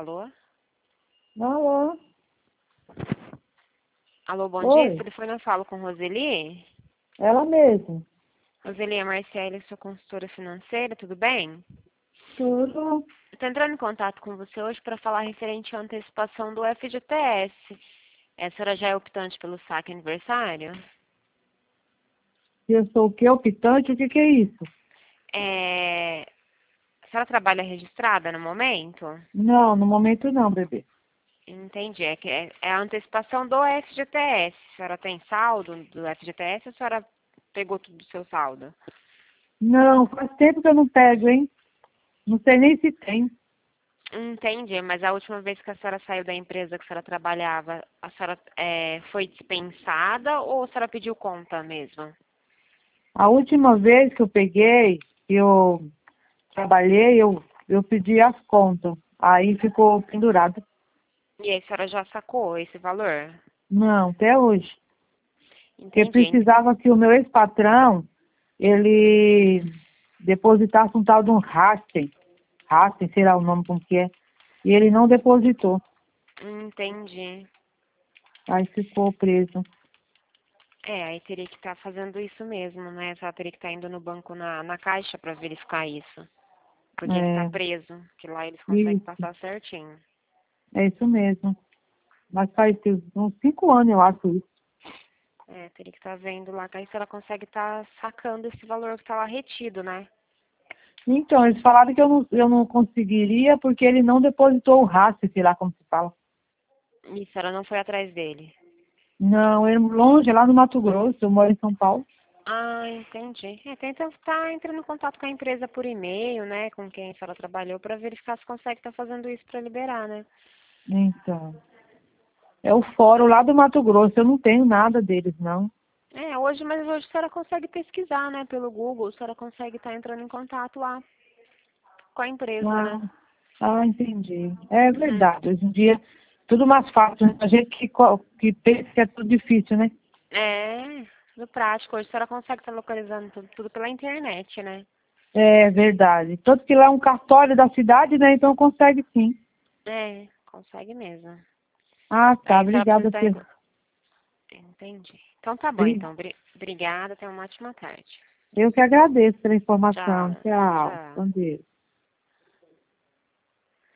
Alô? Alô? Alô, bom Oi, dia. Telefone eu falo com Roseli. ela mesma. Roseli, a Marcele, sua consultora financeira, tudo bem? Tudo. Estou entrando em contato com você hoje para falar referente à antecipação do FGTS. A senhora já é optante pelo saque aniversário? Eu sou o quê? Optante? O que é isso? A senhora trabalha registrada no momento? Não, no momento não, bebê. Entendi. É a antecipação do FGTS. A senhora tem saldo do FGTS ou a senhora pegou tudo do seu saldo? Não, faz tempo que eu não pego, hein? Não sei nem se tem. Entendi, mas a última vez que a senhora saiu da empresa que a senhora trabalhava, a senhora foi dispensada ou a senhora pediu conta mesmo? A última vez que eu peguei, que eu trabalhei, eu pedi as contas. Aí ficou pendurado. E aí a senhora já sacou esse valor? Não, até hoje. Porque Entendi. precisava que o meu ex-patrão, ele depositasse um tal de um Rasten. Rasten, sei lá o nome como que é. E ele não depositou. Entendi. Aí ficou preso. Aí teria que estar fazendo isso mesmo, né? A senhora teria que estar indo no banco na caixa para verificar isso. Porque ele está É, preso, que lá eles conseguem isso, passar certinho. é isso mesmo. Mas faz uns 5 anos, eu acho isso. Teria que estar vendo lá, que aí a senhora consegue estar sacando esse valor que está lá retido, né? Então, eles falaram que eu não conseguiria porque ele não depositou o rastro, sei lá como se fala. E a senhora não foi atrás dele. Não, ele longe, lá no Mato Grosso, eu moro em São Paulo. Ah, entendi. Tenta estar entrando em contato com a empresa por e-mail, né? Com quem a senhora trabalhou, para verificar se consegue estar fazendo isso para liberar, né? Então, é o fórum lá do Mato Grosso, eu não tenho nada deles, não. Mas hoje a senhora consegue pesquisar, né? Pelo Google, a senhora consegue estar entrando em contato lá com a empresa, né? Ah, entendi. É Uhum. verdade, hoje em dia tudo mais fácil, né? A gente que pensa que é tudo difícil, né? No prático, hoje a senhora consegue estar localizando tudo pela internet, né? É verdade. Tanto que lá é um cartório da cidade, né? Então consegue sim. Consegue mesmo. Ah, tá. Aí a senhora precisa Obrigada. estar Entendi. Então tá bom, Bri- então. Obrigada, tenha uma ótima tarde. Eu que agradeço pela informação. Tchau. Tchau. Tchau. Com Deus.